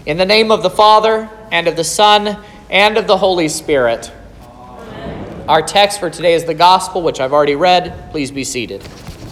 In the name of the Father, and of the Son, and of the Holy Spirit. Amen. Our text for today is the Gospel, which I've already read. Please be seated.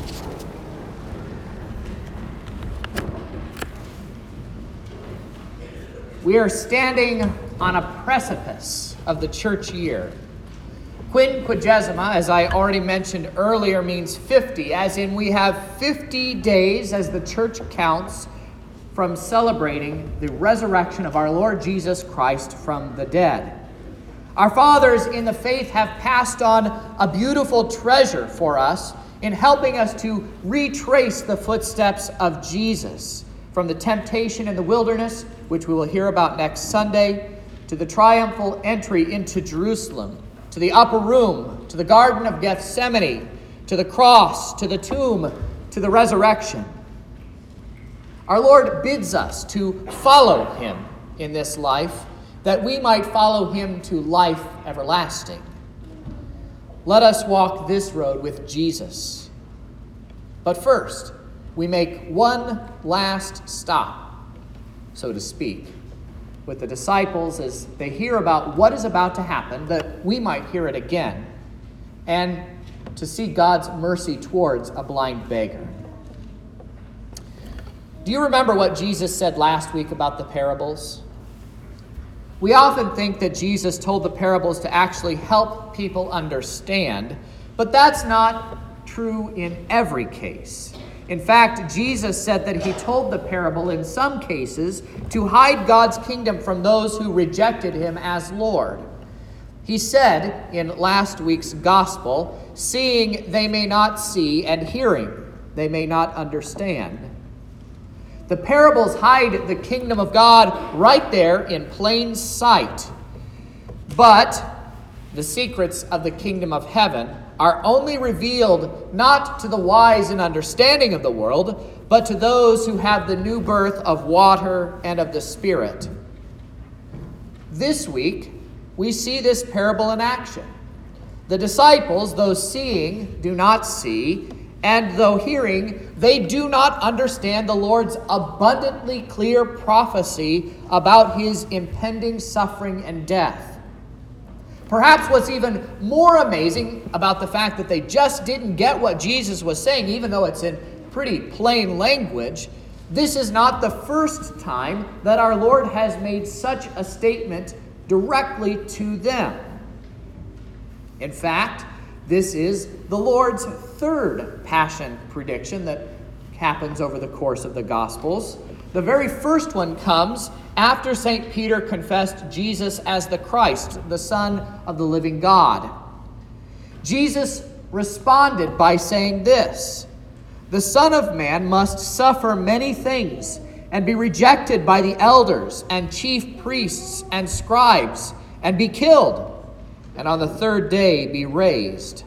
We are standing on a precipice of the church year. Quinquagesima, as I already mentioned earlier, means 50, as in we have 50 days as the church counts from celebrating the resurrection of our Lord Jesus Christ from the dead. Our fathers in the faith have passed on a beautiful treasure for us in helping us to retrace the footsteps of Jesus from the temptation in the wilderness, which we will hear about next Sunday, to the triumphal entry into Jerusalem, to the upper room, to the Garden of Gethsemane, to the cross, to the tomb, to the resurrection. Our Lord bids us to follow him in this life, that we might follow him to life everlasting. Let us walk this road with Jesus. But first, we make one last stop, so to speak, with the disciples as they hear about what is about to happen, that we might hear it again, and to see God's mercy towards a blind beggar. Do you remember what Jesus said last week about the parables? We often think that Jesus told the parables to actually help people understand, but that's not true in every case. In fact, Jesus said that he told the parable in some cases to hide God's kingdom from those who rejected him as Lord. He said in last week's gospel, "Seeing they may not see, and hearing they may not understand." The parables hide the kingdom of God right there in plain sight. But the secrets of the kingdom of heaven are only revealed not to the wise and understanding of the world, but to those who have the new birth of water and of the Spirit. This week, we see this parable in action. The disciples, though seeing, do not see, and though hearing, they do not understand the Lord's abundantly clear prophecy about his impending suffering and death. Perhaps what's even more amazing about the fact that they just didn't get what Jesus was saying, even though it's in pretty plain language, this is not the first time that our Lord has made such a statement directly to them. In fact, this is the Lord's third passion prediction that happens over the course of the Gospels. The very first one comes after St. Peter confessed Jesus as the Christ, the Son of the living God. Jesus responded by saying this, "The Son of Man must suffer many things and be rejected by the elders and chief priests and scribes and be killed, and on the third day be raised."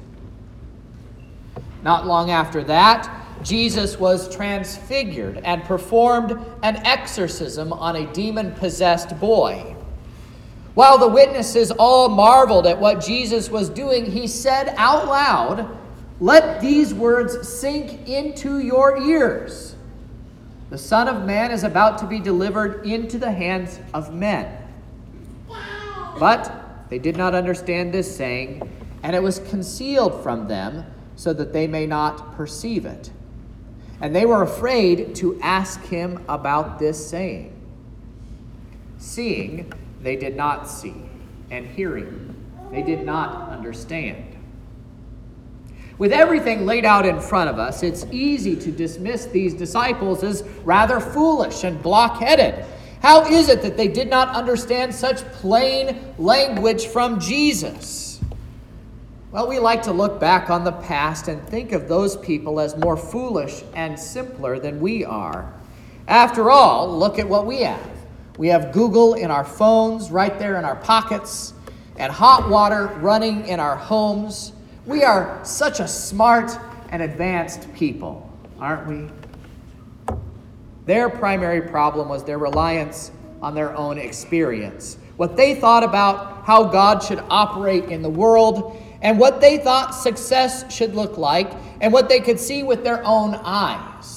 Not long after that, Jesus was transfigured and performed an exorcism on a demon-possessed boy. While the witnesses all marveled at what Jesus was doing, he said out loud, "Let these words sink into your ears. The Son of Man is about to be delivered into the hands of men." But they did not understand this saying, and it was concealed from them so that they may not perceive it. And they were afraid to ask him about this saying. Seeing, they did not see, and hearing, they did not understand. With everything laid out in front of us, it's easy to dismiss these disciples as rather foolish and blockheaded. How is it that they did not understand such plain language from Jesus? Well, we like to look back on the past and think of those people as more foolish and simpler than we are. After all, look at what we have. We have Google in our phones, right there in our pockets, and hot water running in our homes. We are such a smart and advanced people, aren't we? Their primary problem was their reliance on their own experience. What they thought about how God should operate in the world, and what they thought success should look like, and what they could see with their own eyes.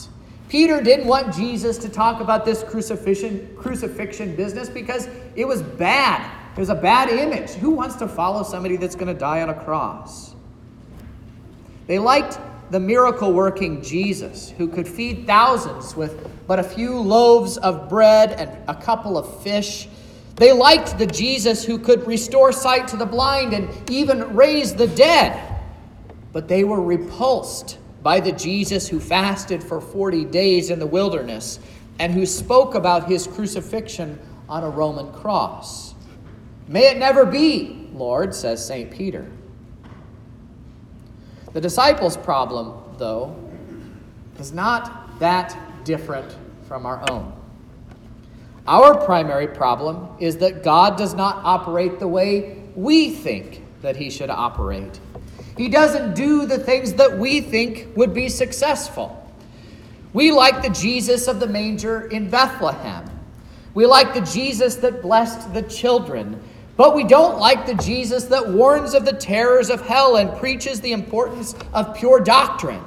Peter didn't want Jesus to talk about this crucifixion business because it was bad. It was a bad image. Who wants to follow somebody that's going to die on a cross? They liked the miracle-working Jesus who could feed thousands with but a few loaves of bread and a couple of fish. They liked the Jesus who could restore sight to the blind and even raise the dead. But they were repulsed by the Jesus who fasted for 40 days in the wilderness and who spoke about his crucifixion on a Roman cross. May it never be, Lord, says St. Peter. The disciples' problem, though, is not that different from our own. Our primary problem is that God does not operate the way we think that he should operate. He doesn't do the things that we think would be successful. We like the Jesus of the manger in Bethlehem. We like the Jesus that blessed the children. But we don't like the Jesus that warns of the terrors of hell and preaches the importance of pure doctrine.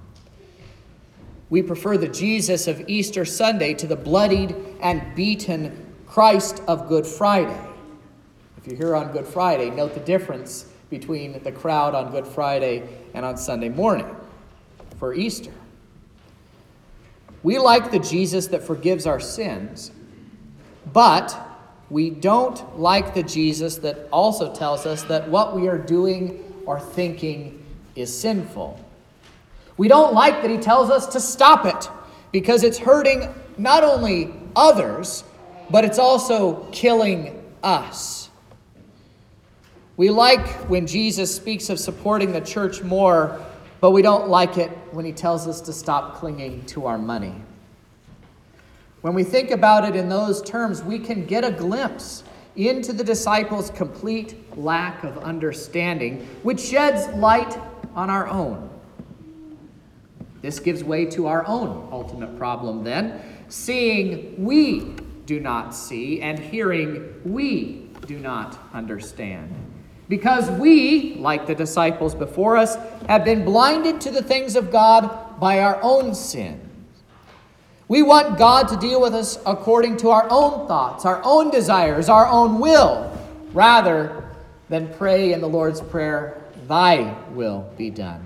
We prefer the Jesus of Easter Sunday to the bloodied and beaten Christ of Good Friday. If you're here on Good Friday, note the difference between the crowd on Good Friday and on Sunday morning for Easter. We like the Jesus that forgives our sins, but we don't like the Jesus that also tells us that what we are doing or thinking is sinful. We don't like that he tells us to stop it because it's hurting not only others, but it's also killing us. We like when Jesus speaks of supporting the church more, but we don't like it when he tells us to stop clinging to our money. When we think about it in those terms, we can get a glimpse into the disciples' complete lack of understanding, which sheds light on our own. This gives way to our own ultimate problem then, seeing we do not see and hearing we do not understand. Because we, like the disciples before us, have been blinded to the things of God by our own sin. We want God to deal with us according to our own thoughts, our own desires, our own will, rather than pray in the Lord's Prayer, "Thy will be done."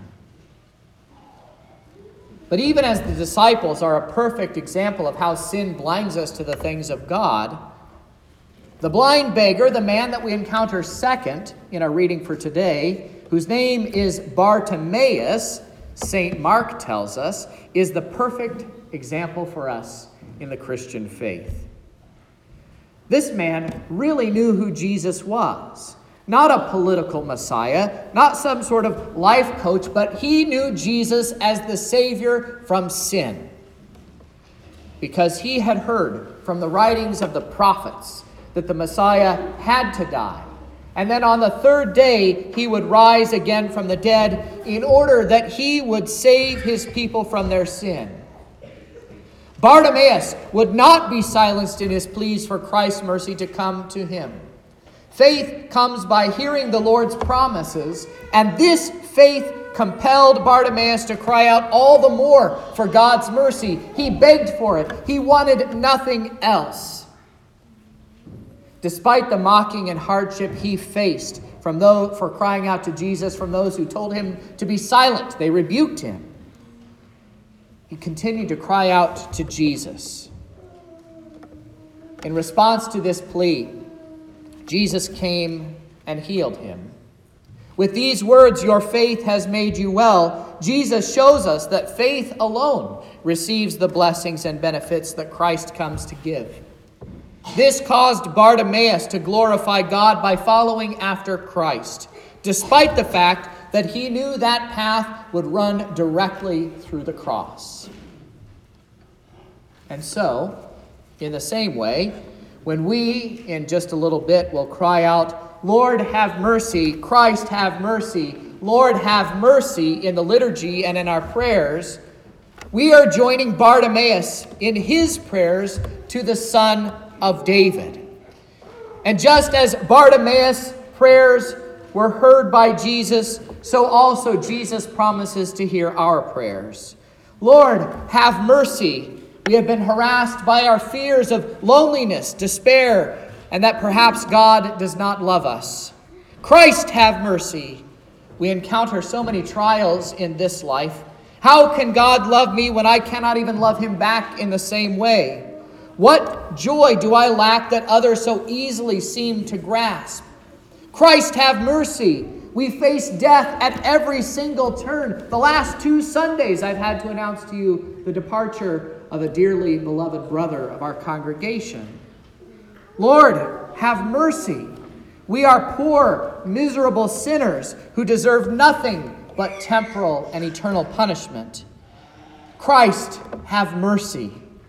But even as the disciples are a perfect example of how sin blinds us to the things of God, the blind beggar, the man that we encounter second in our reading for today, whose name is Bartimaeus, St. Mark tells us, is the perfect example for us in the Christian faith. This man really knew who Jesus was. Not a political Messiah, not some sort of life coach, but he knew Jesus as the Savior from sin. Because he had heard from the writings of the prophets that the Messiah had to die. And then on the third day, he would rise again from the dead in order that he would save his people from their sin. Bartimaeus would not be silenced in his pleas for Christ's mercy to come to him. Faith comes by hearing the Lord's promises, and this faith compelled Bartimaeus to cry out all the more for God's mercy. He begged for it. He wanted nothing else. Despite the mocking and hardship he faced for crying out to Jesus from those who told him to be silent, they rebuked him. He continued to cry out to Jesus. In response to this plea, Jesus came and healed him. With these words, "Your faith has made you well," Jesus shows us that faith alone receives the blessings and benefits that Christ comes to give. This caused Bartimaeus to glorify God by following after Christ, despite the fact that he knew that path would run directly through the cross. And so, in the same way, when we, in just a little bit, will cry out, "Lord, have mercy, Christ, have mercy, Lord, have mercy," in the liturgy and in our prayers, we are joining Bartimaeus in his prayers to the Son of David. And just as Bartimaeus' prayers were heard by Jesus, so also Jesus promises to hear our prayers. Lord, have mercy. We have been harassed by our fears of loneliness, despair, and that perhaps God does not love us. Christ, have mercy. We encounter so many trials in this life. How can God love me when I cannot even love him back in the same way? What joy do I lack that others so easily seem to grasp? Christ, have mercy. We face death at every single turn. The last 2 Sundays, I've had to announce to you the departure of a dearly beloved brother of our congregation. Lord, have mercy. We are poor, miserable sinners who deserve nothing but temporal and eternal punishment. Christ, have mercy.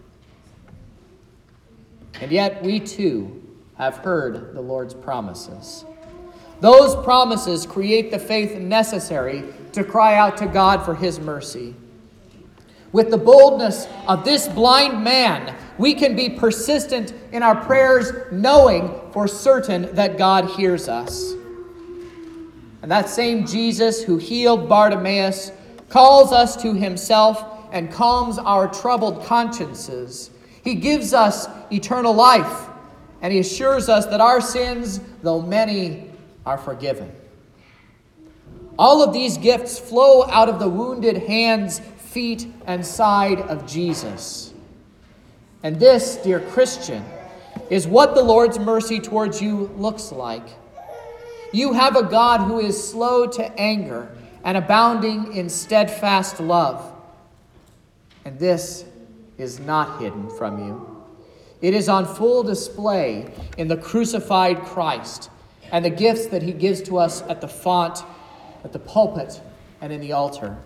And yet we too have heard the Lord's promises. Those promises create the faith necessary to cry out to God for his mercy. With the boldness of this blind man, we can be persistent in our prayers, knowing for certain that God hears us. And that same Jesus who healed Bartimaeus calls us to himself and calms our troubled consciences. He gives us eternal life, and he assures us that our sins, though many, are forgiven. All of these gifts flow out of the wounded hands, feet, and side of Jesus. And this, dear Christian, is what the Lord's mercy towards you looks like. You have a God who is slow to anger and abounding in steadfast love. And this is not hidden from you. It is on full display in the crucified Christ and the gifts that he gives to us at the font, at the pulpit, and in the altar.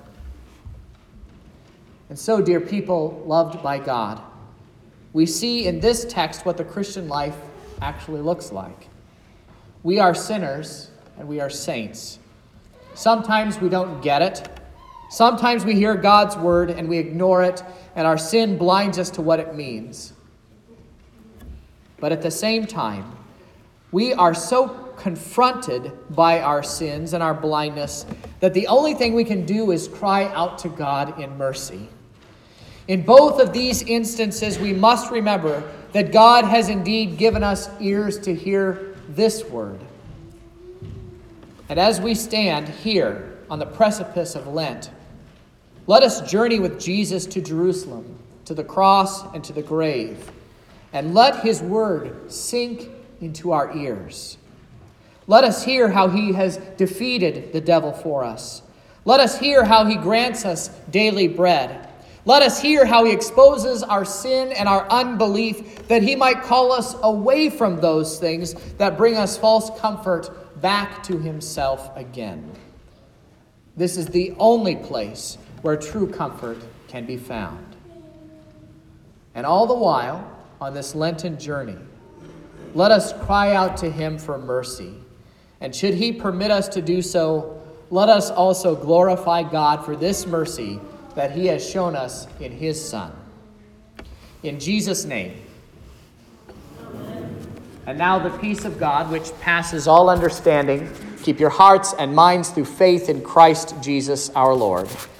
And so, dear people loved by God, we see in this text what the Christian life actually looks like. We are sinners and we are saints. Sometimes we don't get it. Sometimes we hear God's word and we ignore it, and our sin blinds us to what it means. But at the same time, we are so confronted by our sins and our blindness that the only thing we can do is cry out to God in mercy. In both of these instances, we must remember that God has indeed given us ears to hear this word. And as we stand here on the precipice of Lent, let us journey with Jesus to Jerusalem, to the cross and to the grave, and let his word sink into our ears. Let us hear how he has defeated the devil for us. Let us hear how he grants us daily bread. Let us hear how he exposes our sin and our unbelief, that he might call us away from those things that bring us false comfort back to himself again. This is the only place where true comfort can be found. And all the while, on this Lenten journey, let us cry out to him for mercy. And should he permit us to do so, let us also glorify God for this mercy that he has shown us in his Son. In Jesus' name. Amen. And now the peace of God, which passes all understanding, keep your hearts and minds through faith in Christ Jesus our Lord.